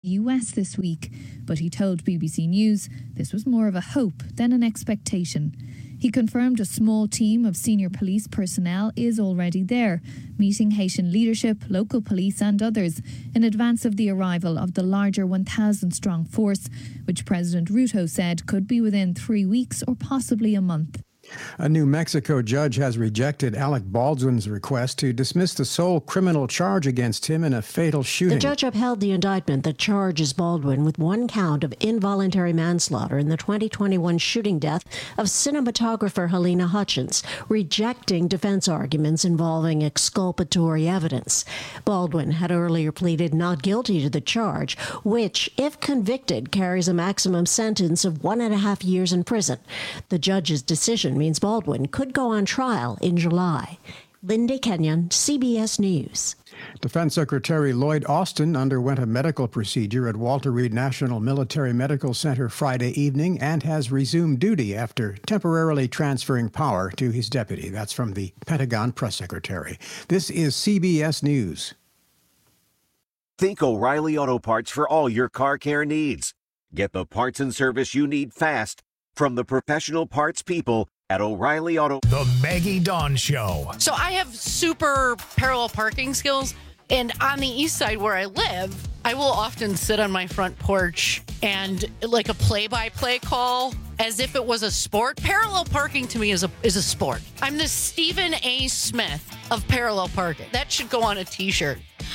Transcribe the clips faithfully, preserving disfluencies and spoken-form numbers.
U S this week, but he told B B C News this was more of a hope than an expectation. He confirmed a small team of senior police personnel is already there, meeting Haitian leadership, local police and others in advance of the arrival of the larger one thousand strong force, which President Ruto said could be within three weeks or possibly a month. A New Mexico judge has rejected Alec Baldwin's request to dismiss the sole criminal charge against him in a fatal shooting. The judge upheld the indictment that charges Baldwin with one count of involuntary manslaughter in the twenty twenty-one shooting death of cinematographer Helena Hutchins, rejecting defense arguments involving exculpatory evidence. Baldwin had earlier pleaded not guilty to the charge, which, if convicted, carries a maximum sentence of one and a half years in prison. The judge's decision means Baldwin could go on trial in July. Linda Kenyon, C B S News. Defense Secretary Lloyd Austin underwent a medical procedure at Walter Reed National Military Medical Center Friday evening and has resumed duty after temporarily transferring power to his deputy. That's from the Pentagon press secretary. This is C B S News. Think O'Reilly Auto Parts for all your car care needs. Get the parts and service you need fast from the professional parts people at O'Reilly Auto. The Maggie Dawn Show. So I have super parallel parking skills, and on the east side where I live, I will often sit on my front porch and like a play-by-play call as if it was a sport. Parallel parking to me is a is a sport. I'm the Stephen A. Smith of parallel parking. That should go on a t-shirt.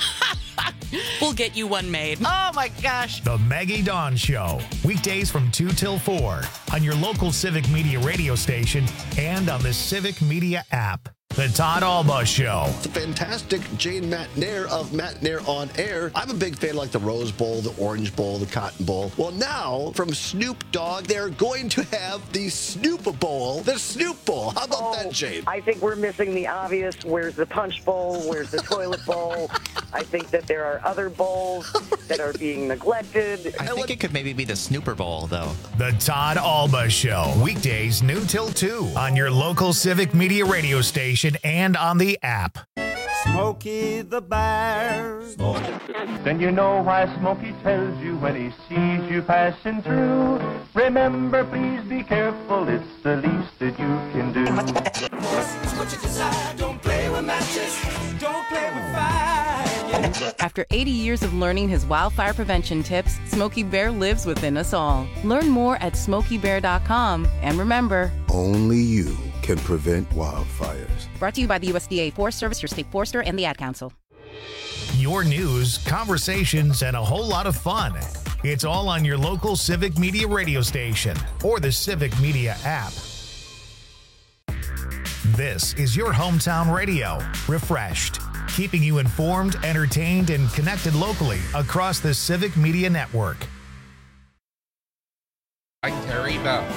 We'll get you one made. Oh my gosh. The Maggie Dawn Show. Weekdays from two till four on your local Civic Media radio station and on the Civic Media app. The Todd Alba Show. It's a fantastic Jane McNair of McNair on Air. I'm a big fan of like the Rose Bowl, the Orange Bowl, the Cotton Bowl. Well, now from Snoop Dogg, they're going to have the Snoop Bowl, the Snoop Bowl. How about oh, that, Jane? I think we're missing the obvious. Where's the Punch Bowl? Where's the Toilet Bowl? I think that there are other bowls that are being neglected. I think it could maybe be the Snooper Bowl, though. The Todd Alba Show. Weekdays noon till two on your local Civic Media radio station and on the app. Smokey the Bear. Then you know why Smokey tells you when he sees you passing through. Remember, please be careful, it's the least that you can do. What you decide, don't play with matches, don't play with fire. After eighty years of learning his wildfire prevention tips, Smokey Bear lives within us all. Learn more at smokey bear dot com. And remember, only you can prevent wildfires. Brought to you by the U S D A Forest Service, your state forester, and the Ad Council. Your news, conversations, and a whole lot of fun. It's all on your local Civic Media radio station or the Civic Media app. This is your hometown radio, refreshed, keeping you informed, entertained, and connected locally across the Civic Media network. I'm Terry Bell.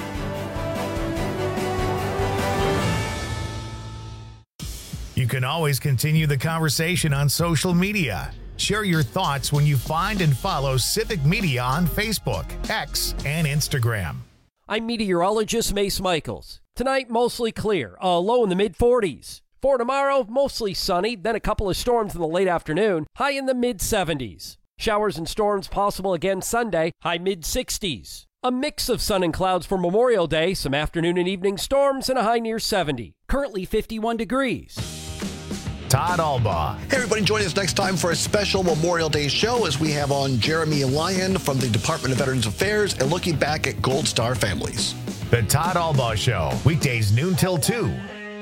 You can always continue the conversation on social media. Share your thoughts when you find and follow Civic Media on Facebook, X, and Instagram. I'm meteorologist Mace Michaels. Tonight, mostly clear, a low in the mid forties. For tomorrow, mostly sunny, then a couple of storms in the late afternoon, high in the mid seventies. Showers and storms possible again Sunday, high mid sixties. A mix of sun and clouds for Memorial Day, some afternoon and evening storms, and a high near seventy. Currently fifty-one degrees. Todd Alba. Hey, everybody, join us next time for a special Memorial Day show as we have on Jeremy Lyon from the Department of Veterans Affairs and looking back at Gold Star families. The Todd Alba Show, weekdays noon till two.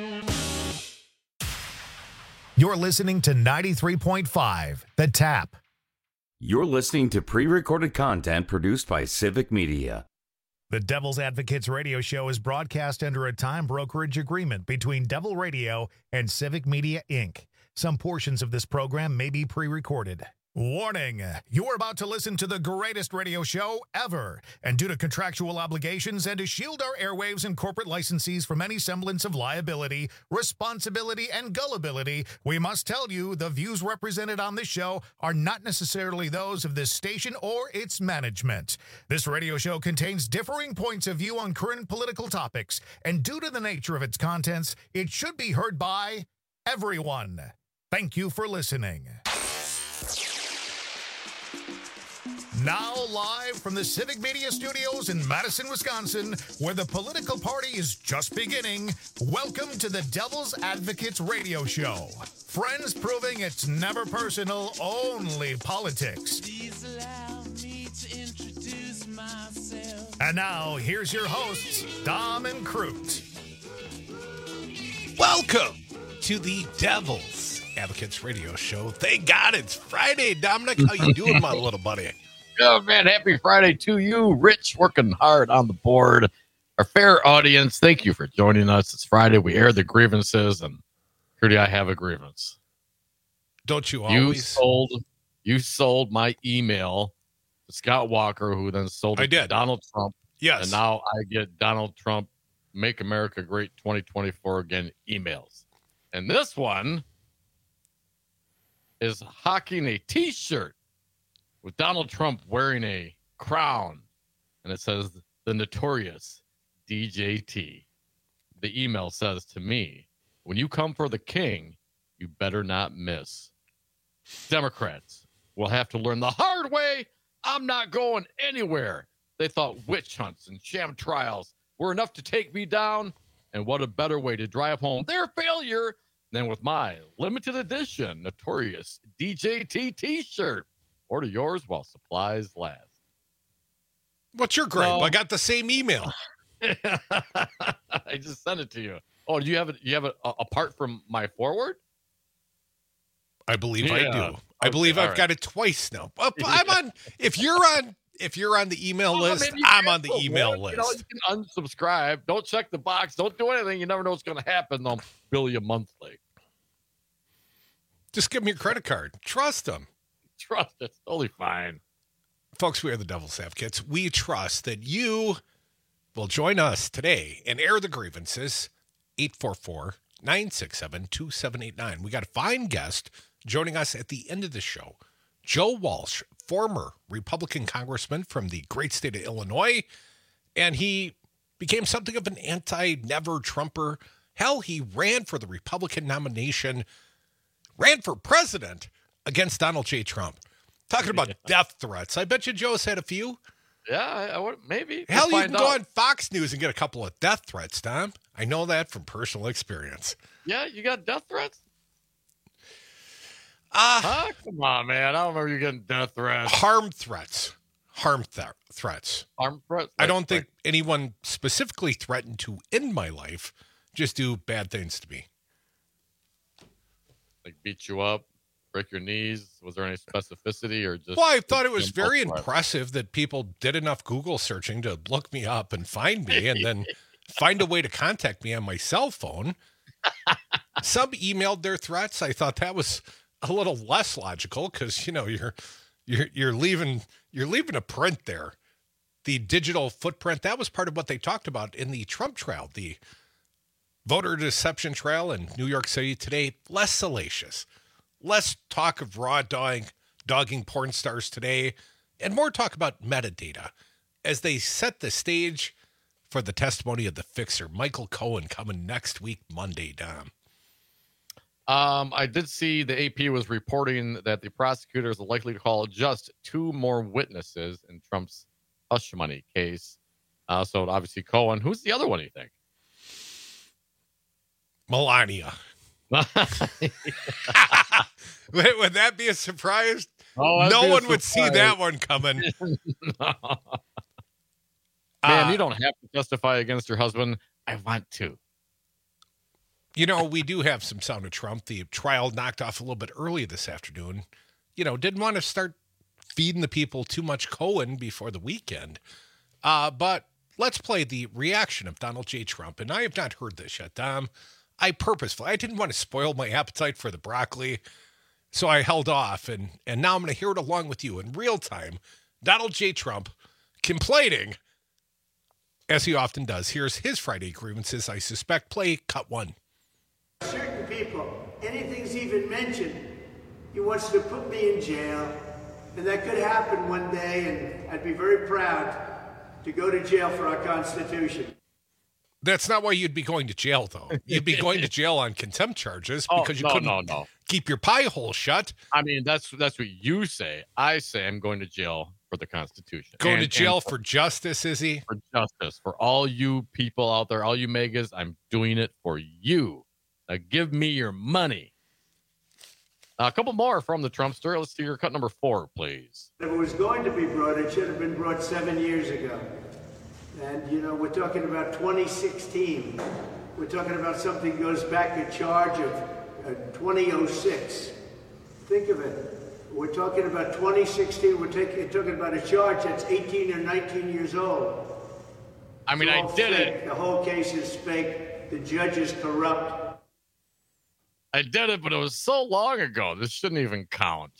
You're listening to ninety-three point five, The Tap. You're listening to pre-recorded content produced by Civic Media. The Devil's Advocates radio show is broadcast under a time brokerage agreement between Devil Radio and Civic Media, Incorporated. Some portions of this program may be pre-recorded. Warning, you're about to listen to the greatest radio show ever. And due to contractual obligations and to shield our airwaves and corporate licensees from any semblance of liability, responsibility, and gullibility, we must tell you the views represented on this show are not necessarily those of this station or its management. This radio show contains differing points of view on current political topics, and due to the nature of its contents, it should be heard by everyone. Thank you for listening. Now live from the Civic Media Studios in Madison, Wisconsin, where the political party is just beginning, welcome to the Devil's Advocates Radio Show. Friends proving it's never personal, only politics. Please allow me to introduce myself. And now, here's your hosts, Dom and Crute. Welcome to the Devil's Advocates Radio Show. Thank God it's Friday. Dominic, how you doing, my little buddy? Oh, man, happy Friday to you. Rich, working hard on the board. Our fair audience, thank you for joining us. It's Friday. We air the grievances, and Trudy, I have a grievance. Don't you always? You sold, you sold my email to Scott Walker, who then sold it I did. to Donald Trump. Yes. And now I get Donald Trump, Make America Great twenty twenty-four again emails. And this one is hawking a T-shirt with Donald Trump wearing a crown, and it says the notorious D J T. The email says to me, when you come for the king, you better not miss. Democrats will have to learn the hard way. I'm not going anywhere. They thought witch hunts and sham trials were enough to take me down, and what a better way to drive home their failure than with my limited edition notorious D J T T-shirt. Order yours while supplies last. What's your gripe? No. I got the same email. I just sent it to you. Oh, do you have it? You have it uh, apart from my forward? I believe Yeah. I do. Okay, I believe I've right. got it twice now. Well, I'm on. If you're on, if you're on the email Well, list, maybe you I'm can on the for email one. list. You know, you can unsubscribe. Don't check the box. Don't do anything. You never know what's going to happen. They'll bill you monthly. Just give them your credit card. Trust them. Trust it's totally fine. Folks, we are the Devil's Advocates. We trust that you will join us today and air the grievances. eight four four, nine six seven, two seven eight nine. We got a fine guest joining us at the end of the show. Joe Walsh, former Republican congressman from the great state of Illinois, and he became something of an anti-never Trumper. Hell, he ran for the Republican nomination, ran for president against Donald J. Trump. Talking about death threats. I bet you Joe's had a few. Yeah, I, I would maybe. Hell, We'll you can find go out. on Fox News and get a couple of death threats, Tom. I know that from personal experience. Yeah, you got death threats? Uh, huh? Come on, man. I don't remember you getting death threats. Harm threats. Harm th- threats. Harm threats? I don't Like- think anyone specifically threatened to end my life, just do bad things to me. Like beat you up, break your knees? Was there any specificity or just? Well, I thought it was just very impulse impressive that people did enough Google searching to look me up and find me and then find a way to contact me on my cell phone. Some emailed their threats. I thought that was a little less logical because, you know, you're you're you're leaving you're leaving a print there. The digital footprint, that was part of what they talked about in the Trump trial, the voter deception trial in New York City today. Less salacious, less talk of raw dogging, dogging porn stars today, and more talk about metadata as they set the stage for the testimony of the fixer, Michael Cohen, coming next week, Monday, Dom. Um, I did see the A P was reporting that the prosecutors are likely to call just two more witnesses in Trump's hush money case. Uh, so obviously Cohen. Who's the other one, you think? Melania. Would would that be a surprise? Oh, that'd no be a one would see surprise. that one coming. No. Man, Uh, you don't have to testify against your husband. I want to. You know, we do have some sound of Trump. The trial knocked off a little bit early this afternoon. You know, didn't want to start feeding the people too much Cohen before the weekend. Uh, but let's play the reaction of Donald J. Trump. And I have not heard this yet, Dom. I purposefully, I didn't want to spoil my appetite for the broccoli, so I held off. And, and now I'm going to hear it along with you in real time. Donald J. Trump complaining, as he often does. Here's his Friday grievances. I suspect play cut one. Certain people, anything's even mentioned, he wants to put me in jail, and that could happen one day, and I'd be very proud to go to jail for our Constitution. That's not why you'd be going to jail, though. You'd be going to jail on contempt charges Oh, because you no, couldn't no, no. keep your pie hole shut. I mean, that's that's what you say. I say I'm going to jail for the Constitution. Going and, to jail for, for justice, is he? For justice. For all you people out there, all you megas, I'm doing it for you. Now give me your money. Uh, a couple more from the Trumpster. Let's see your cut number four, please. If it was going to be brought, it should have been brought seven years ago. And, you know, we're talking about twenty sixteen. We're talking about something that goes back a charge of uh, twenty oh six. Think of it. We're talking about twenty sixteen. We're taking, talking about a charge that's eighteen or nineteen years old. I mean, I did fake. it. The whole case is fake. The judge is corrupt. I did it, but it was so long ago. This shouldn't even count.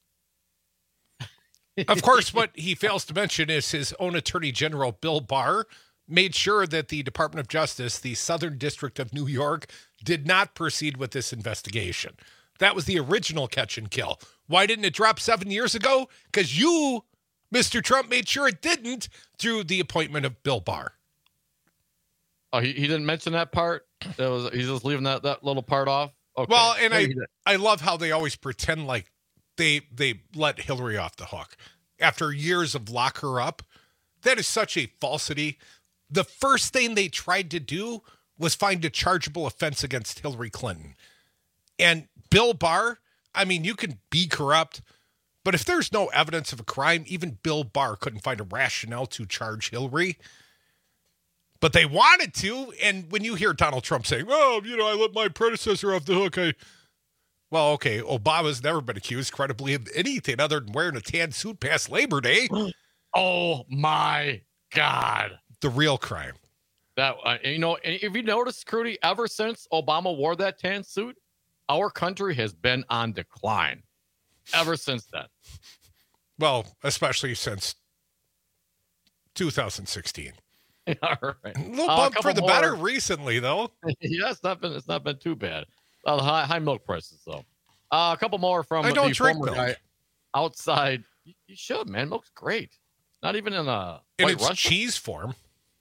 Of course, what he fails to mention is his own Attorney General, Bill Barr, made sure that the Department of Justice, the Southern District of New York, did not proceed with this investigation. That was the original catch and kill. Why didn't it drop seven years ago? Because you, Mister Trump, made sure it didn't through the appointment of Bill Barr. Oh, he, he didn't mention that part? That was, he's just leaving that, that little part off? Okay. Well, and I, Maybe I love how they always pretend like they they let Hillary off the hook. After years of lock her up, that is such a falsity. The first thing they tried to do was find a chargeable offense against Hillary Clinton. And Bill Barr, I mean, you can be corrupt, but if there's no evidence of a crime, even Bill Barr couldn't find a rationale to charge Hillary. But they wanted to, and when you hear Donald Trump saying, oh, you know, I let my predecessor off the hook, I... Well, okay, Obama's never been accused credibly of anything other than wearing a tan suit past Labor Day. Oh, my God. The real crime. That uh, you know, if you notice, Crudy, ever since Obama wore that tan suit, our country has been on decline. Ever since then. Well, especially since two thousand sixteen. All right. A little Uh, bump a for the couple better more. recently, though. Yeah, it's not been it's not been too bad. Well, high, high milk prices, though. Uh, a couple more from I don't the drink former milk. guy outside. You, you should, man. Milk's great. Not even in a In White its Russian. cheese form.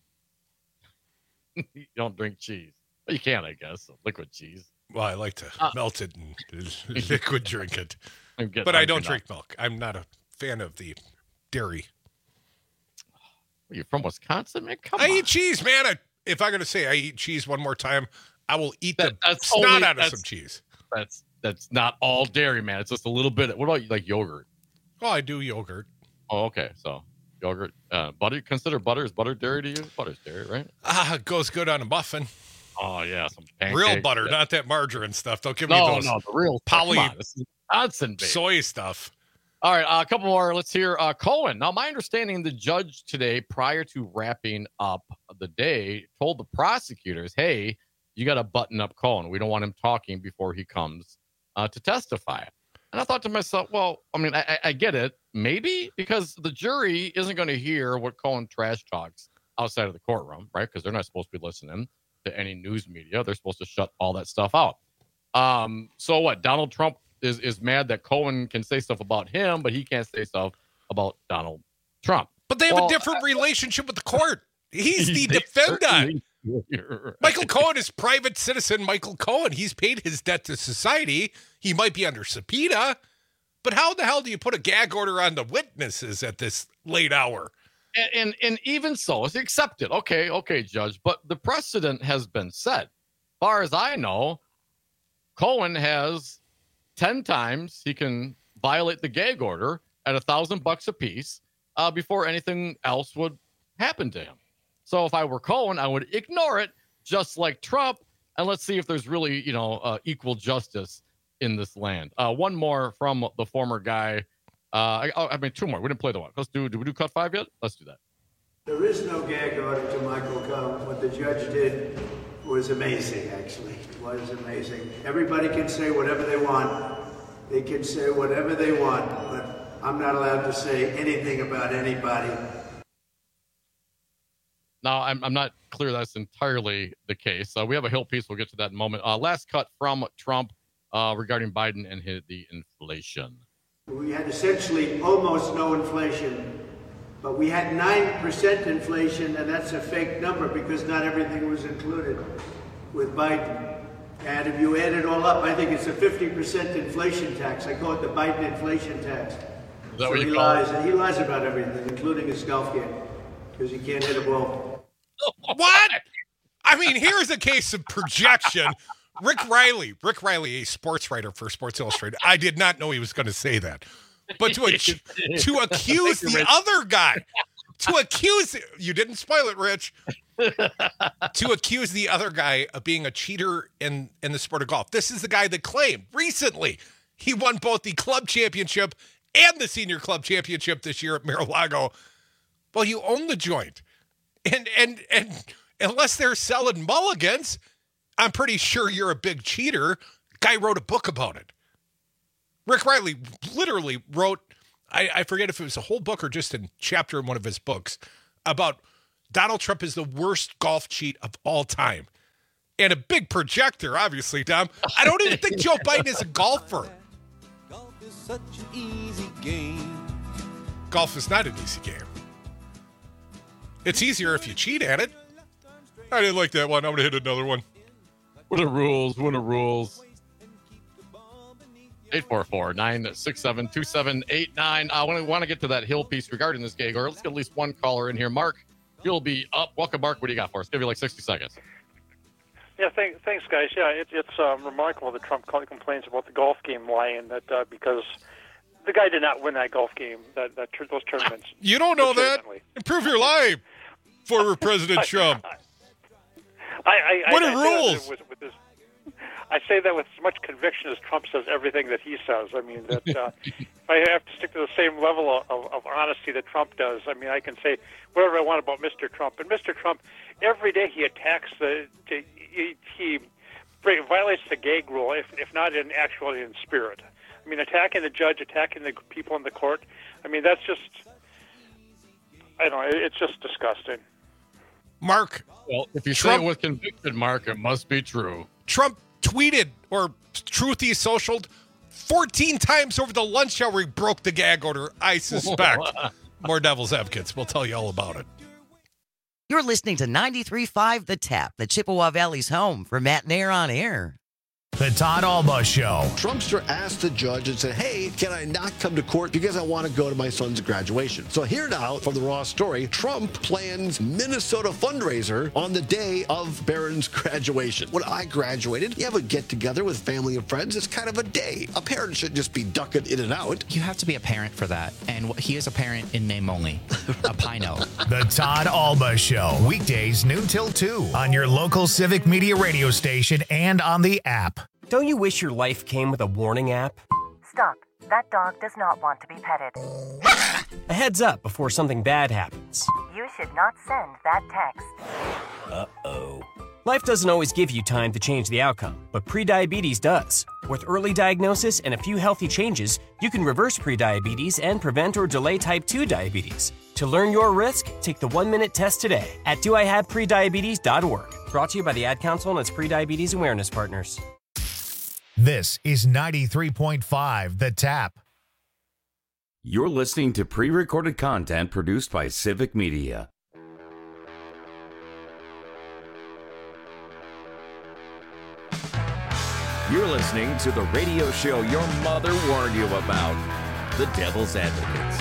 You don't drink cheese. Well, you can, I guess. Liquid cheese. Well, I like to Uh, melt it and liquid drink it. I'm getting But I hungry don't now. drink milk. I'm not a fan of the dairy. Are you from Wisconsin, man? Come I on. eat cheese, man. I, if I'm going to say I eat cheese one more time, I will eat That- the that's snot only- out of that's- some cheese. That's that's not all dairy, man. It's just a little bit. What about like yogurt? Well, I do yogurt. Oh, okay. So yogurt, uh, butter. Consider butter is butter dairy to you? Butter's dairy, right? Ah, it goes good on a muffin. Oh yeah, some Real pancakes. butter, Yeah. not that margarine stuff. Don't give No, me those no, the real stuff. poly Come on, this is Wisconsin, baby. soy stuff. All right, uh, a couple more. Let's hear uh, Cohen. Now, my understanding, the judge today, prior to wrapping up the day, told the prosecutors, "Hey, you got to button up Cohen. We don't want him talking before he comes uh, to testify." And I thought to myself, well, I mean, I, I- I get it, maybe because the jury isn't going to hear what Cohen trash talks outside of the courtroom, right? Because they're not supposed to be listening to any news media. They're supposed to shut all that stuff out. Um, so what? Donald Trump is is mad that Cohen can say stuff about him, but he can't say stuff about Donald Trump. But they have Well, a different relationship with the court. He's the They defendant. certainly- You're right. Michael Cohen is private citizen Michael Cohen. He's paid his debt to society. He might be under subpoena, but how the hell do you put a gag order on the witnesses at this late hour? And, and and even so, it's accepted. Okay, okay, Judge. But the precedent has been set. Far as I know, Cohen has ten times he can violate the gag order at a thousand bucks a piece uh, before anything else would happen to him. So if I were Cohen, I would ignore it, just like Trump, and let's see if there's really, you know, uh, equal justice in this land. Uh, one more from the former guy. Uh, I, I mean, two more. We didn't play the one. Let's do. Do we do cut five yet? Let's do that. There is no gag order to Michael Cohen. What the judge did was amazing, actually. It was amazing. Everybody can say whatever they want. They can say whatever they want, but I'm not allowed to say anything about anybody. Now, I'm, I'm not clear that's entirely the case. Uh, we have a Hill piece. We'll get to that in a moment. Uh, last cut from Trump uh, regarding Biden and his, the inflation. We had essentially almost no inflation, but we had nine percent inflation, and that's a fake number because not everything was included with Biden. And if you add it all up, I think it's a fifty percent inflation tax. I call it the Biden inflation tax. that So what he you call lies. it? He lies about everything, including his golf game, because he can't hit a ball. What? I mean, here's a case of projection. Rick Riley, Rick Riley, a sports writer for Sports Illustrated. I did not know he was going to say that. But to, ac- to accuse the other guy, to accuse, you didn't spoil it, Rich, to accuse the other guy of being a cheater in, in the sport of golf. This is the guy that claimed recently he won both the club championship and the senior club championship this year at Mar-a-Lago. Well, you own the joint. And, and, and unless they're selling mulligans, I'm pretty sure you're a big cheater. Guy wrote a book about it. Rick Riley literally wrote, I, I forget if it was a whole book or just a chapter in one of his books, about Donald Trump is the worst golf cheat of all time. And a big projector, obviously, Dom. I don't even think Joe Biden is a golfer. Golf is such an easy game. Golf is not an easy game. It's easier if you cheat at it. I didn't like that one. I'm going to hit another one. What are rules? What are rules? eight four four, nine six seven, two seven eight nine. I want to want to get to that Hill piece regarding this gig, or let's get at least one caller in here. Mark, you'll be up. Welcome, Mark. What do you got for us? Give you like sixty seconds. Yeah, thank, thanks, guys. Yeah, it, it's um, remarkable that Trump complains about the golf game lying, that uh, because the guy did not win that golf game, that, that those tournaments. You don't know that? Improve your life, former President Trump. I, I, what I, are I rules? With, with this, I say that with as much conviction as Trump says everything that he says. I mean, that uh, if I have to stick to the same level of, of honesty that Trump does, I mean, I can say whatever I want about Mister Trump. And Mister Trump, every day he attacks the, he, he violates the gag rule, if, if not in actually in spirit. I mean, attacking the judge, attacking the people in the court. I mean, that's just, I don't know, it's just disgusting. Mark. Well, if you Trump, say it with conviction, Mark, it must be true. Trump tweeted or truthy socialed fourteen times over the lunch hour he broke the gag order, I suspect. More Devil's Advocates. We'll tell you all about it. You're listening to ninety-three point five The Tap, the Chippewa Valley's home for Matt Nair on Air. The Todd Alba Show. Trumpster asked the judge and said, hey, can I not come to court because I want to go to my son's graduation? So here now from the Raw story, Trump plans Minnesota fundraiser on the day of Barron's graduation. When I graduated, you have a get-together with family and friends. It's kind of a day. A parent shouldn't just be ducking in and out. You have to be a parent for that. And he is a parent in name only. A Pino. The Todd Alba Show. Weekdays noon till two on your local Civic Media radio station and on the app. Don't you wish your life came with a warning app? Stop. That dog does not want to be petted. A heads up before something bad happens. You should not send that text. Uh-oh. Life doesn't always give you time to change the outcome, but prediabetes does. With early diagnosis and a few healthy changes, you can reverse prediabetes and prevent or delay type two diabetes. To learn your risk, take the one-minute test today at do I have prediabetes dot org. Brought to you by the Ad Council and its prediabetes awareness partners. This is ninety-three point five The Tap. You're listening to pre-recorded content produced by Civic Media. You're listening to the radio show your mother warned you about, The Devil's Advocates.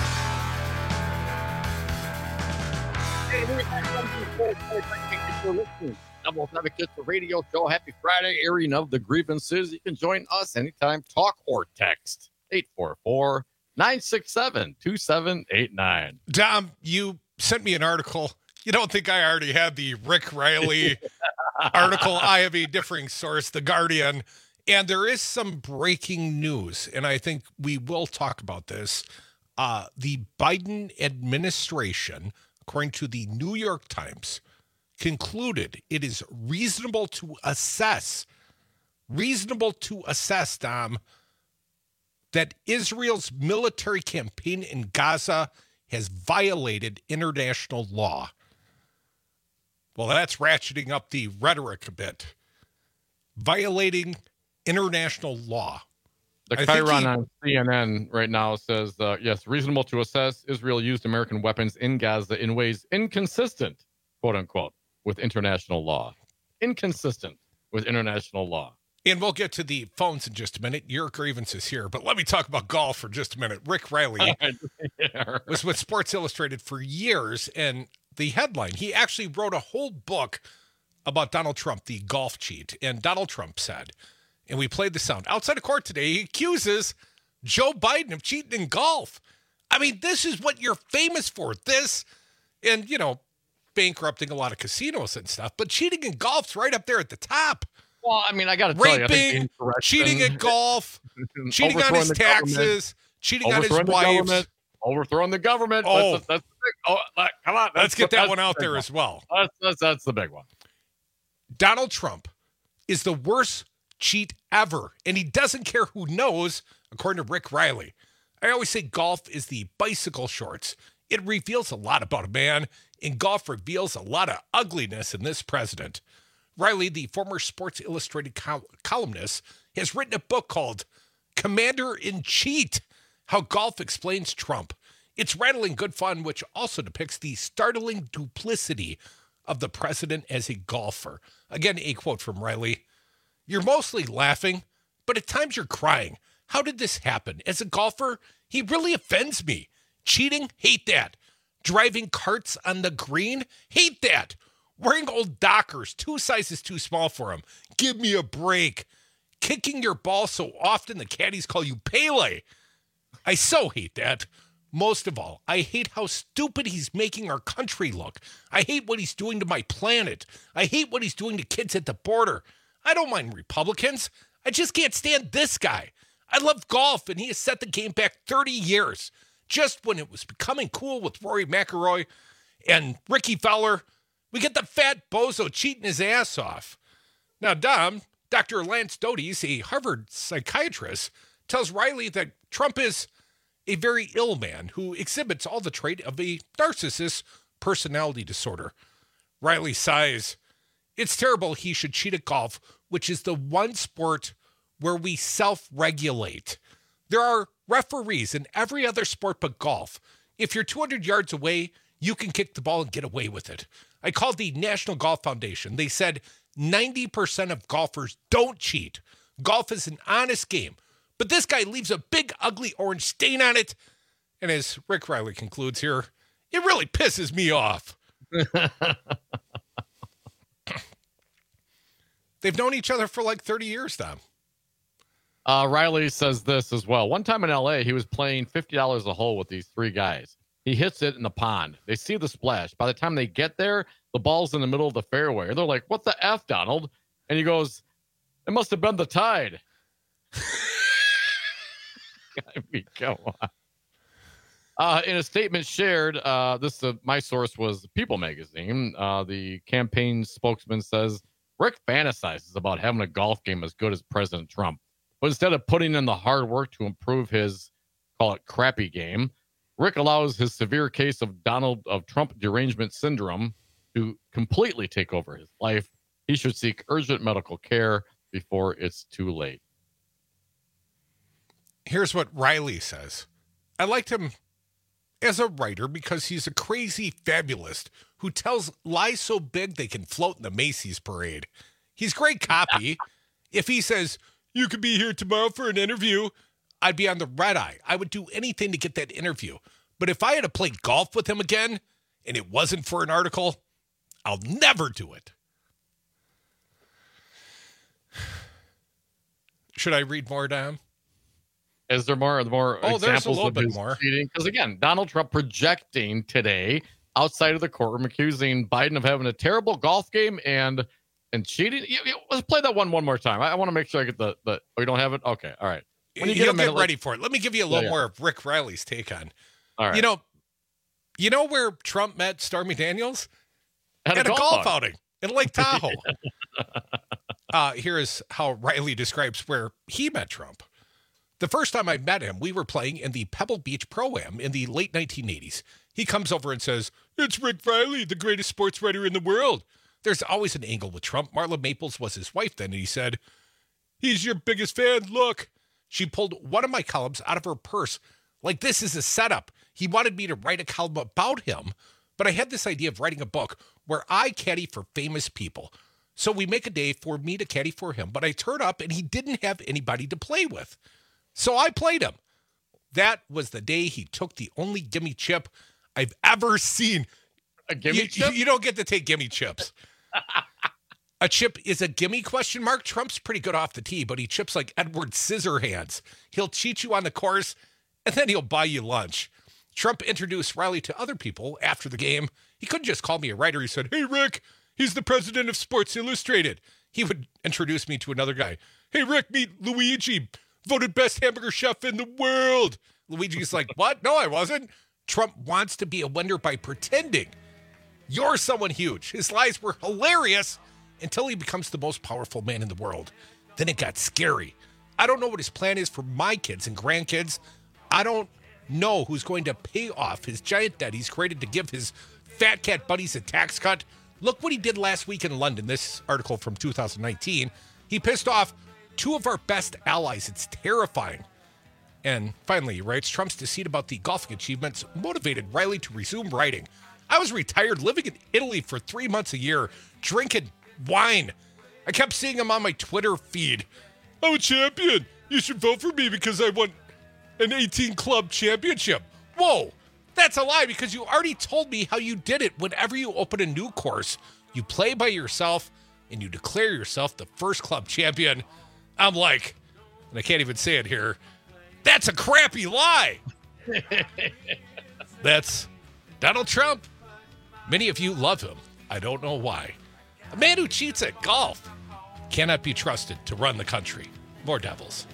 Devil's Advocates, the radio show. Happy Friday, airing of the grievances. You can join us anytime, talk or text. eight four four, nine six seven, two seven eight nine. Dom, you sent me an article. You don't think I already had the Rick Riley article? I have a differing source, The Guardian. And there is some breaking news, and I think we will talk about this. Uh, the Biden administration, according to the New York Times, concluded it is reasonable to assess, reasonable to assess, Dom, that Israel's military campaign in Gaza has violated international law. Well, that's ratcheting up the rhetoric a bit. Violating international law. The I Chiron he, on C N N right now says, uh, yes, reasonable to assess Israel used American weapons in Gaza in ways inconsistent, quote unquote, with international law. Inconsistent with international law. And we'll get to the phones in just a minute. Your grievance is here, but let me talk about golf for just a minute. Rick Riley yeah. was with Sports Illustrated for years, and the headline, he actually wrote a whole book about Donald Trump, the golf cheat. And Donald Trump said, and we played the sound, outside of court today, he accuses Joe Biden of cheating in golf. I mean, this is what you're famous for. This, and, you know, bankrupting a lot of casinos and stuff, but cheating in golf's right up there at the top. Well, I mean, I got to tell you, I think Raping, the cheating at golf, cheating on overthrowing his the government, taxes, cheating on his overthrowing the wife. government, overthrowing the government. Oh. That's, that's the big, oh, like, come on. Let's that's get the- that that's one the out big there one. as well. That's, that's, that's the big one. Donald Trump is the worst cheat ever, and he doesn't care who knows, according to Rick Riley. I always say golf is the bicycle shorts. It reveals a lot about a man, and golf reveals a lot of ugliness in this president. Riley, the former Sports Illustrated col- columnist, has written a book called Commander-in-Cheat, How Golf Explains Trump. It's rattling good fun, which also depicts the startling duplicity of the president as a golfer. Again, a quote from Riley. You're mostly laughing, but at times you're crying. How did this happen? As a golfer, he really offends me. Cheating? Hate that. Driving carts on the green? Hate that. Wearing old Dockers, two sizes too small for him. Give me a break. Kicking your ball so often the caddies call you Pele. I so hate that. Most of all, I hate how stupid he's making our country look. I hate what he's doing to my planet. I hate what he's doing to kids at the border. I don't mind Republicans. I just can't stand this guy. I love golf, and he has set the game back thirty years. Just when it was becoming cool with Rory McIlroy and Ricky Fowler, we get the fat bozo cheating his ass off. Now, Dom, Doctor Lance Doties, a Harvard psychiatrist, tells Riley that Trump is a very ill man who exhibits all the trait of a narcissist personality disorder. Riley sighs. It's terrible he should cheat at golf, which is the one sport where we self-regulate. There are referees in every other sport but golf. If you're two hundred yards away, you can kick the ball and get away with it. I called the National Golf Foundation. They said ninety percent of golfers don't cheat. Golf is an honest game. But this guy leaves a big, ugly orange stain on it. And as Rick Riley concludes here, it really pisses me off. They've known each other for like thirty years, Tom. Uh, Riley says this as well. One time in L A, he was playing fifty dollars a hole with these three guys. He hits it in the pond. They see the splash. By the time they get there, the ball's in the middle of the fairway. And they're like, what the F, Donald? And he goes, it must have been the tide. I mean, come on. Uh, in a statement shared, uh, this uh, my source was People magazine. Uh, the campaign spokesman says, Rick fantasizes about having a golf game as good as President Trump. But instead of putting in the hard work to improve his, call it crappy game, Rick allows his severe case of Donald of Trump derangement syndrome to completely take over his life. He should seek urgent medical care before it's too late. Here's what Riley says. I liked him as a writer because he's a crazy fabulist who tells lies so big they can float in the Macy's parade. He's great copy. If he says, you could be here tomorrow for an interview, I'd be on the red eye. I would do anything to get that interview. But if I had to play golf with him again, and it wasn't for an article, I'll never do it. Should I read more, Dom? Is there more? More oh, there's a examples little of bit his more. cheating? Because again, Donald Trump projecting today outside of the courtroom, accusing Biden of having a terrible golf game and and cheating. You, you, let's play that one one more time. I, I want to make sure I get the the. Oh, you don't have it? Okay, all right. When you You'll get, get ready for it. Let me give you a little yeah, yeah. more of Rick Riley's take on. All right. You know, you know where Trump met Stormy Daniels? At, At a, a golf, golf outing in Lake Tahoe. uh, here is how Riley describes where he met Trump. The first time I met him, we were playing in the Pebble Beach Pro-Am in the late nineteen eighties. He comes over and says, it's Rick Riley, the greatest sports writer in the world. There's always an angle with Trump. Marla Maples was his wife then, and he said, he's your biggest fan, look. She pulled one of my columns out of her purse. Like, this is a setup. He wanted me to write a column about him, but I had this idea of writing a book where I caddy for famous people. So we make a day for me to caddy for him, but I turn up and he didn't have anybody to play with. So I played him. That was the day he took the only gimme chip I've ever seen. A gimme you, chip? You don't get to take gimme chips. A chip is a gimme question mark. Trump's pretty good off the tee, but he chips like Edward Scissorhands. He'll cheat you on the course, and then he'll buy you lunch. Trump introduced Riley to other people after the game. He couldn't just call me a writer. He said, "Hey, Rick, he's the president of Sports Illustrated." He would introduce me to another guy. "Hey, Rick, meet Luigi, voted best hamburger chef in the world." Luigi's like, "What? No, I wasn't." Trump wants to be a winner by pretending you're someone huge. His lies were hilarious until he becomes the most powerful man in the world. Then it got scary. I don't know what his plan is for my kids and grandkids. I don't know who's going to pay off his giant debt he's created to give his fat cat buddies a tax cut. Look what he did last week in London. This article from two thousand nineteen. He pissed off two of our best allies. It's terrifying. And finally, he writes, Trump's deceit about the golfing achievements motivated Riley to resume writing. I was retired, living in Italy for three months a year, drinking wine. I kept seeing him on my Twitter feed. "I'm a champion. You should vote for me because I won an eighteen club championship." Whoa, that's a lie because you already told me how you did it. Whenever you open a new course, you play by yourself and you declare yourself the first club champion. I'm like, and I can't even say it here, that's a crappy lie. That's Donald Trump. Many of you love him. I don't know why. A man who cheats at golf cannot be trusted to run the country. More Devils.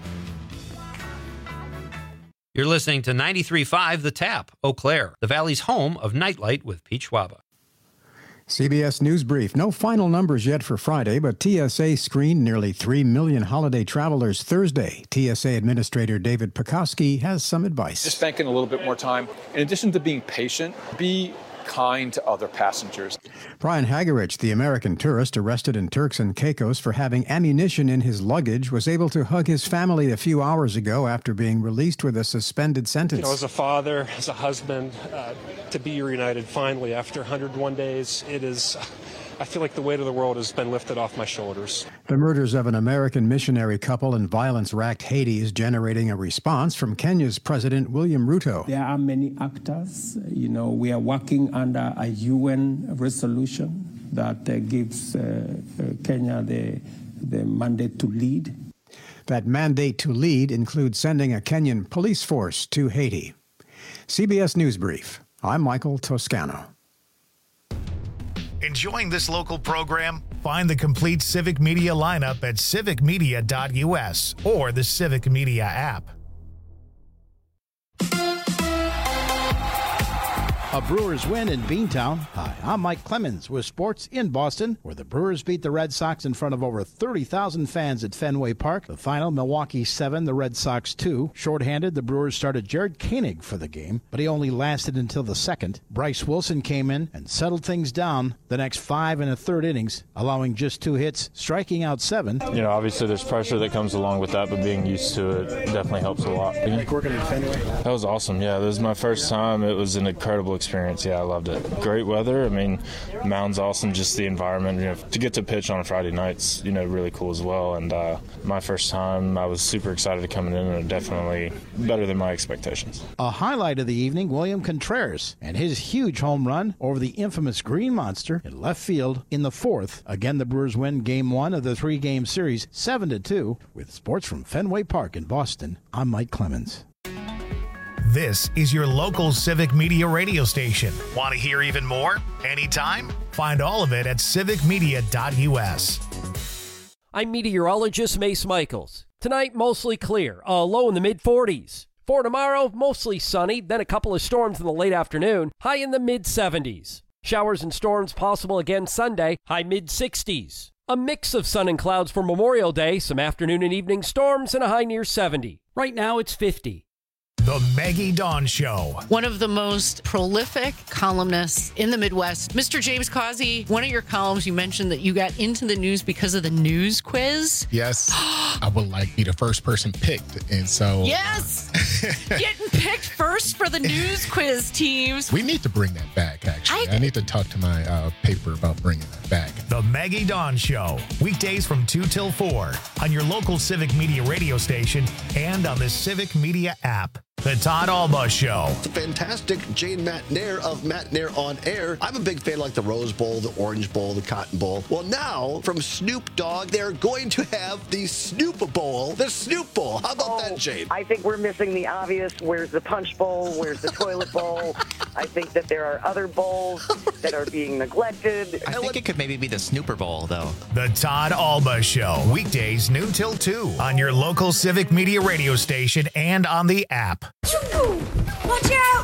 You're listening to ninety-three point five The Tap, Eau Claire, the Valley's home of Nightlight with Pete Schwaba. C B S News Brief. No final numbers yet for Friday, but T S A screened nearly three million holiday travelers Thursday. T S A Administrator David Pekoski has some advice. Just bank in a little bit more time. In addition to being patient, be kind to other passengers. Brian Hagerich, the American tourist arrested in Turks and Caicos for having ammunition in his luggage, was able to hug his family a few hours ago after being released with a suspended sentence. You know, as a father, as a husband, uh, to be reunited finally after one hundred one days, it is, I feel like the weight of the world has been lifted off my shoulders. The murders of an American missionary couple in violence-racked Haiti is generating a response from Kenya's President William Ruto. There are many actors. You know, we are working under a U N resolution that uh, gives uh, uh, Kenya the, the mandate to lead. That mandate to lead includes sending a Kenyan police force to Haiti. C B S News Brief. I'm Michael Toscano. Enjoying this local program? Find the complete Civic Media lineup at civic media dot U S or the Civic Media app. A Brewers win in Beantown. Hi, I'm Mike Clemens with sports in Boston, where the Brewers beat the Red Sox in front of over thirty thousand fans at Fenway Park. The final, Milwaukee seven, the Red Sox two. Shorthanded, the Brewers started Jared Koenig for the game, but he only lasted until the second. Bryce Wilson came in and settled things down the next five and a third innings, allowing just two hits, striking out seven. You know, obviously there's pressure that comes along with that, but being used to it definitely helps a lot. You like working at Fenway? That was awesome, yeah. This was my first time. It was an incredible experience. Yeah, I loved it. Great weather. I mean, mound's awesome. Just the environment. You know, to get to pitch on a Friday night's, you know, really cool as well. And uh, my first time, I was super excited to come in, and definitely better than my expectations. A highlight of the evening, William Contreras and his huge home run over the infamous Green Monster in left field in the fourth. Again, the Brewers win Game One of the three-game series, seven to two. With sports from Fenway Park in Boston, I'm Mike Clemens. This is your local Civic Media radio station. Want to hear even more? Anytime? Find all of it at civic media dot U S. I'm meteorologist Mace Michaels. Tonight, mostly clear, a low in the mid forties. For tomorrow, mostly sunny, then a couple of storms in the late afternoon, high in the mid seventies. Showers and storms possible again Sunday, high mid sixties. A mix of sun and clouds for Memorial Day, some afternoon and evening storms, and a high near seventy. Right now, it's fifty. The Maggie Dawn Show. One of the most prolific columnists in the Midwest, Mister James Causey. One of your columns, you mentioned that you got into the news because of the news quiz. Yes. I would like be the first person picked. And so. Yes. Getting picked first for the news quiz teams. We need to bring that back, actually. I, I need to talk to my uh, paper about bringing that back. The Maggie Dawn Show, weekdays from two till four on your local Civic Media radio station and on the Civic Media app. The Todd Alba Show. It's a fantastic Jane Matt Nair of Matt Nair on Air. I'm a big fan like the Rose Bowl, the Orange Bowl, the Cotton Bowl. Well, now from Snoop Dogg, they're going to have the Snoop Bowl, the Snoop Bowl. How about oh, that, Jane? I think we're missing the obvious. Where's the Punch Bowl? Where's the Toilet Bowl? I think that there are other bowls that are being neglected. I think it could maybe be the Snooper Bowl, though. The Todd Alba Show, weekdays noon till two on your local Civic Media radio station and on the app. Watch out!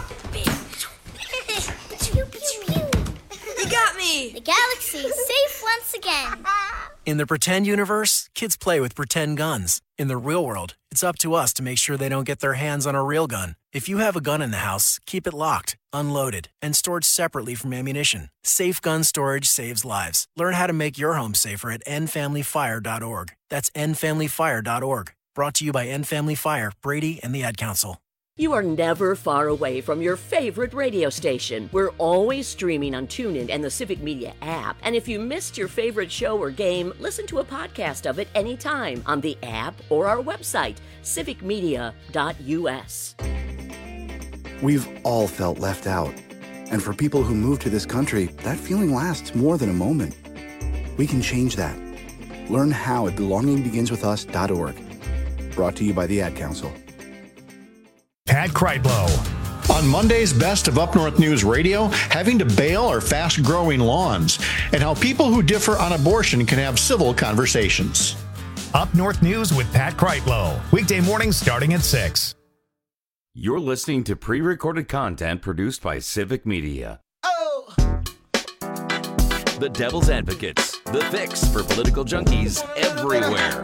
You got me! The galaxy is safe once again. In the pretend universe, kids play with pretend guns. In the real world, it's up to us to make sure they don't get their hands on a real gun. If you have a gun in the house, keep it locked, unloaded, and stored separately from ammunition. Safe gun storage saves lives. Learn how to make your home safer at end family fire dot org. That's end family fire dot org. Brought to you by End Family Fire, Brady, and the Ad Council. You are never far away from your favorite radio station. We're always streaming on TuneIn and the Civic Media app. And if you missed your favorite show or game, listen to a podcast of it anytime on the app or our website, civic media dot u s. We've all felt left out. And for people who move to this country, that feeling lasts more than a moment. We can change that. Learn how at belonging begins with us dot org. Brought to you by the Ad Council. Pat Kreitlow. On Monday's Best of Up North News Radio, having to bail our fast-growing lawns, and how people who differ on abortion can have civil conversations. Up North News with Pat Kreitlow. Weekday mornings starting at six. You're listening to pre-recorded content produced by Civic Media. Oh! The Devil's Advocates, the fix for political junkies everywhere.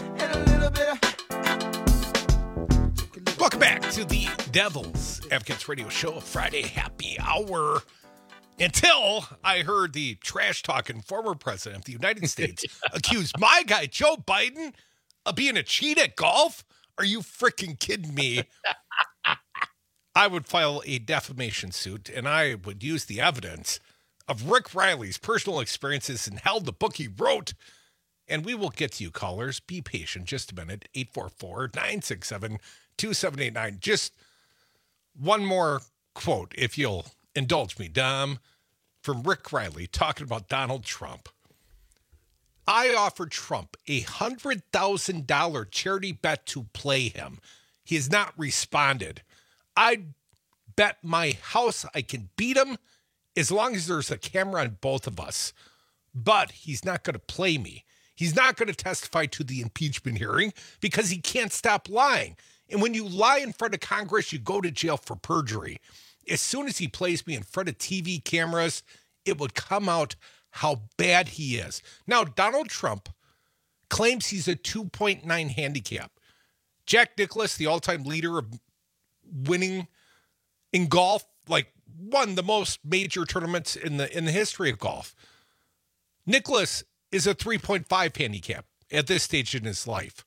Welcome back to the Devil's Advocates Radio Show, Friday Happy Hour. Until I heard the trash-talking former president of the United States yeah. accuse my guy, Joe Biden, of being a cheat at golf. Are you freaking kidding me? I would file a defamation suit, and I would use the evidence of Rick Riley's personal experiences in hell, the book he wrote. And we will get to you, callers. Be patient just a minute. eight four four, nine six seven, two seven eight nine. Just one more quote, if you'll indulge me, Dom, from Rick Riley talking about Donald Trump. I offered Trump a one hundred thousand dollars charity bet to play him. He has not responded. I'd bet my house I can beat him as long as there's a camera on both of us. But he's not going to play me. He's not going to testify to the impeachment hearing because he can't stop lying. And when you lie in front of Congress, you go to jail for perjury. As soon as he plays me in front of T V cameras, it would come out how bad he is. Now, Donald Trump claims he's a two point nine handicap. Jack Nicklaus, the all-time leader of winning in golf, like won the most major tournaments in the in the history of golf. Nicklaus is a three point five handicap at this stage in his life.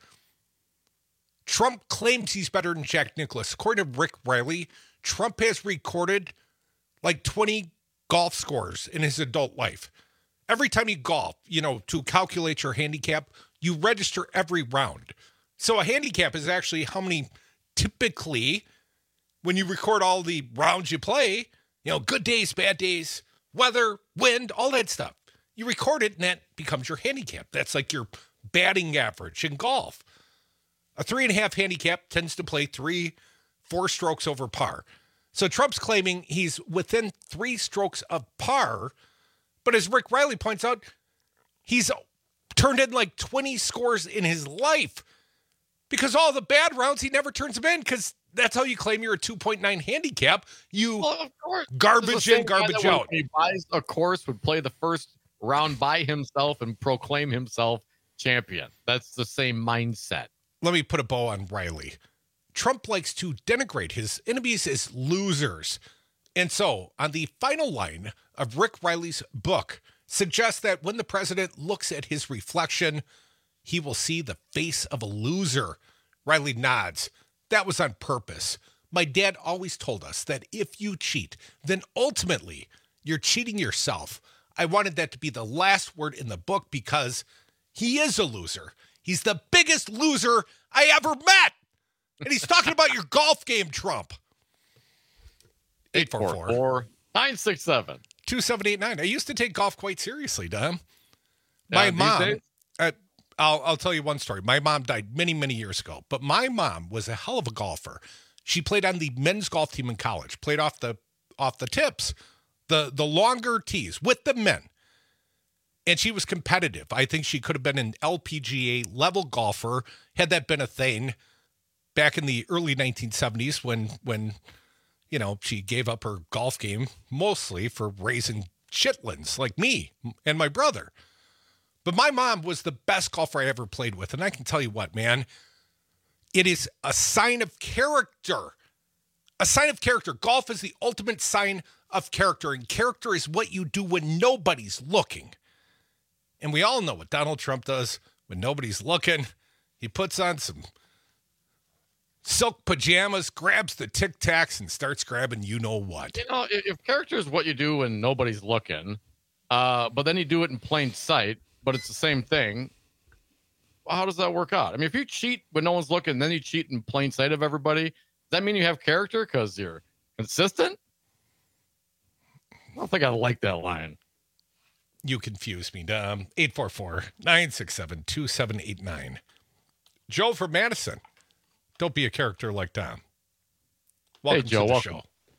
Trump claims he's better than Jack Nicklaus. According to Rick Riley, Trump has recorded like twenty golf scores in his adult life. Every time you golf, you know, to calculate your handicap, you register every round. So a handicap is actually how many typically, when you record all the rounds you play, you know, good days, bad days, weather, wind, all that stuff. You record it and that becomes your handicap. That's like your batting average in golf. A three and a half handicap tends to play three, four strokes over par. So Trump's claiming he's within three strokes of par. But as Rick Riley points out, he's turned in like twenty scores in his life because all the bad rounds, he never turns them in because that's how you claim you're a two point nine handicap. You well, of course. garbage in, garbage out. When he buys a course, would play the first round by himself and proclaim himself champion. That's the same mindset. Let me put a bow on Riley. Trump likes to denigrate his enemies as losers. And so, on the final line of Rick Riley's book, suggests that when the president looks at his reflection, he will see the face of a loser. Riley nods. that was on purpose. My dad always told us that if you cheat, then ultimately you're cheating yourself. I wanted that to be the last word in the book because he is a loser. He's the biggest loser I ever met. And he's talking about your golf game, Trump. eight four four, nine six seven, two seven eight nine. I used to take golf quite seriously, Dom. My Yeah, these mom, days? uh, I'll, I'll tell you one story. My mom died many, many years ago, but my mom was a hell of a golfer. She played on the men's golf team in college, played off the off the tips, the, the longer tees with the men. And she was competitive. I think she could have been an L P G A level golfer had that been a thing back in the early nineteen seventies when, when you know, she gave up her golf game mostly for raising chitlins like me and my brother. But my mom was the best golfer I ever played with. And I can tell you what, man, it is a sign of character. A sign of character. Golf is the ultimate sign of character. And character is what you do when nobody's looking. And we all know what Donald Trump does when nobody's looking. He puts on some silk pajamas, grabs the Tic Tacs, and starts grabbing you know what. You know, if, if character is what you do when nobody's looking, uh, but then you do it in plain sight, but it's the same thing, well, how does that work out? I mean, if you cheat when no one's looking, then you cheat in plain sight of everybody, does that mean you have character because you're consistent? I don't think I like that line. You confuse me. Um, eight four four, nine six seven, two seven eight nine. Joe from Madison. Don't be a character like Tom. Welcome hey, Joe, to the welcome. show.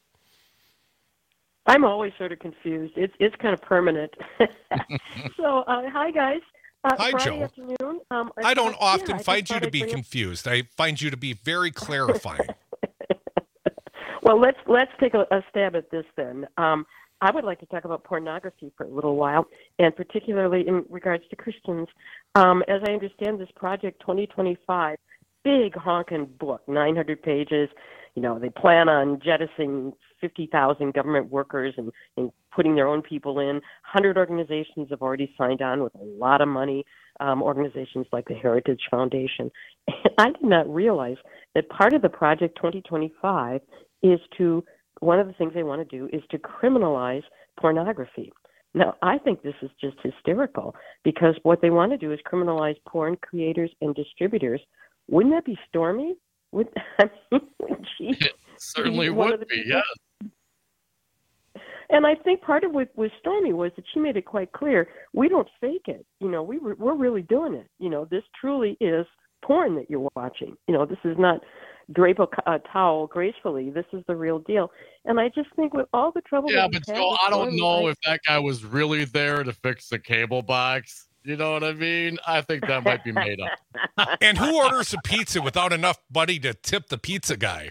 I'm always sort of confused. It's it's kind of permanent. so, uh, hi, guys. Uh, Hi, Friday Joe. Afternoon, um, I don't yeah, often I just find you thought to I'd be bring up- confused. I find you to be very clarifying. Well, let's let's take a, a stab at this then. Um, I would like to talk about pornography for a little while, and particularly in regards to Christians. Um, as I understand this project twenty twenty-five, big honking book, nine hundred pages. You know, they plan on jettisoning fifty thousand government workers and, and putting their own people in. one hundred organizations have already signed on with a lot of money, um, organizations like the Heritage Foundation. And I did not realize that part of the Project twenty twenty-five is to, one of the things they want to do is to criminalize pornography. Now, I think this is just hysterical because what they want to do is criminalize porn creators and distributors. Wouldn't that be stormy? Would, I mean, would she, It certainly one would of the be, people- yes. And I think part of what was Stormy was that she made it quite clear, we don't fake it. You know, we, we're really doing it. You know, this truly is porn that you're watching. You know, this is not drape a, a towel gracefully. This is the real deal. And I just think with all the trouble Yeah, that but we've had Joe, with I don't Stormy, know I- if that guy was really there to fix the cable box. You know what I mean? I think that might be made up. And who orders a pizza without enough money to tip the pizza guy?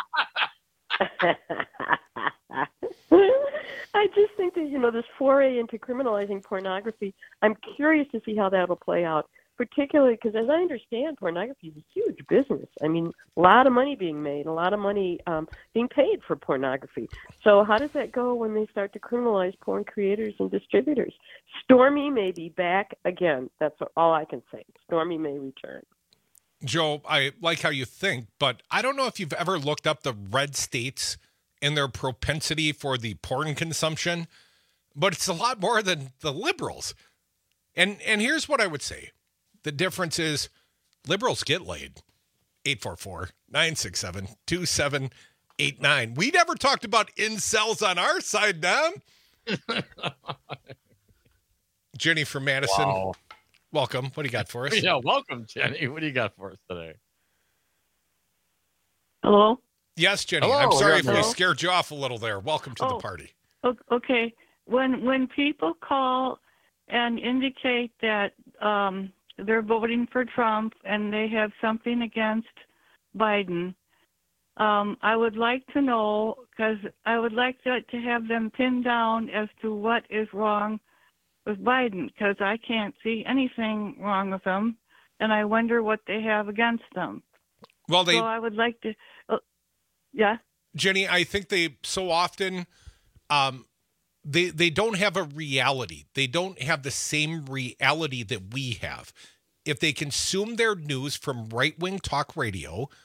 I just think that, you know, this foray into criminalizing pornography, I'm curious to see how that'll play out, particularly because as I understand, pornography is a huge business. I mean, a lot of money being made, a lot of money um, being paid for pornography. So how does that go when they start to criminalize porn creators and distributors? Stormy may be back again. That's all I can say. Stormy may return. Joe, I like how you think, but I don't know if you've ever looked up the red states and their propensity for the porn consumption, but it's a lot more than the liberals. And and here's what I would say. The difference is liberals get laid. eight four four, nine six seven, two seven eight nine. We never talked about incels on our side, Dom. Jenny from Madison. Wow. Welcome. What do you got for us? Yeah, welcome, Jenny. What do you got for us today? Hello? Yes, Jenny. Hello, I'm sorry if hello. we scared you off a little there. Welcome to the Oh. party. O- Okay. When when people call and indicate that um, they're voting for Trump and they have something against Biden, um, I would like to know, because I would like to, to have them pinned down as to what is wrong with Biden, because I can't see anything wrong with him, and I wonder what they have against them. Well, they so I would like to, uh, yeah. Jenny, I think they so often um, they they don't have a reality. They don't have the same reality that we have. If they consume their news from right-wing talk radio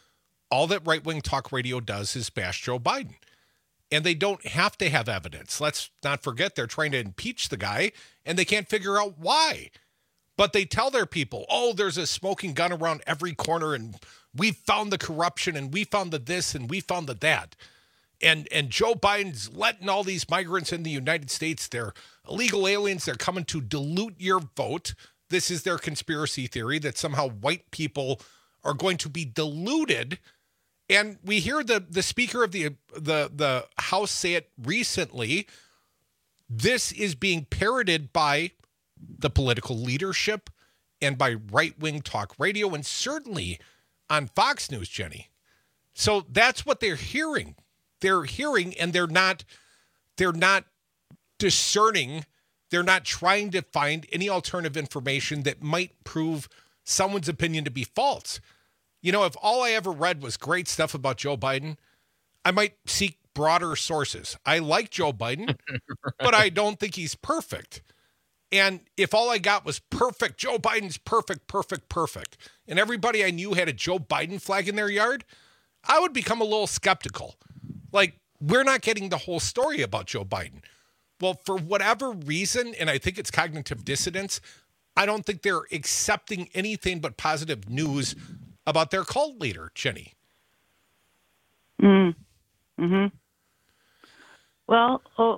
all that right-wing talk radio does is bash Joe Biden. And they don't have to have evidence. Let's not forget they're trying to impeach the guy, and they can't figure out why. But they tell their people, oh, there's a smoking gun around every corner, and we found the corruption, and we found the this, and we found the that. And and Joe Biden's letting all these migrants in the United States, they're illegal aliens, they're coming to dilute your vote. This is their conspiracy theory that somehow white people are going to be diluted. And we hear the the Speaker of the the the House say it recently. This is being parroted by the political leadership and by right-wing talk radio, and certainly on Fox News, Jenny. So that's what they're hearing. They're hearing, and they're not they're not discerning. They're not trying to find any alternative information that might prove someone's opinion to be false. You know, if all I ever read was great stuff about Joe Biden, I might seek broader sources. I like Joe Biden, but I don't think he's perfect. And if all I got was perfect, Joe Biden's perfect, perfect, perfect, and everybody I knew had a Joe Biden flag in their yard, I would become a little skeptical. Like, we're not getting the whole story about Joe Biden. Well, for whatever reason, and I think it's cognitive dissonance, I don't think they're accepting anything but positive news about their cult leader, Jenny. Mm. Mm-hmm. Well, oh,